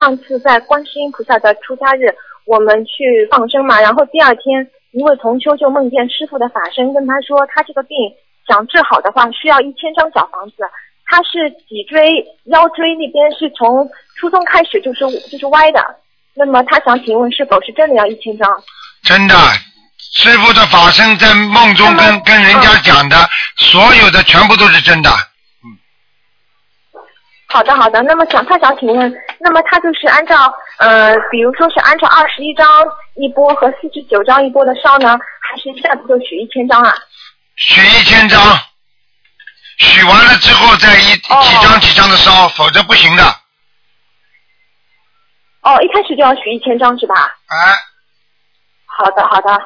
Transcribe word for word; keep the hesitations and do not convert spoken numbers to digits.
上次在观世音菩萨的出家日，我们去放生嘛，然后第二天一位同修就梦见师父的法身，跟他说他这个病想治好的话需要一千张小房子。他是脊椎、腰椎那边是从初中开始就是就是歪的，那么他想请问是否是真的要一千张？ 真的，师父的法身在梦中跟跟人家讲的，所有的全部都是真的。 好的好的，那么想他想请问，那么他就是按照呃，比如说是按照二十一张一波和四十九张一波的烧呢，还是一下子就许一千张啊？ 许一千张，许完了之后再一、哦、几张几张的烧，否则不行的。 哦，一开始就要许一千张是吧？ 哎。 好的好的。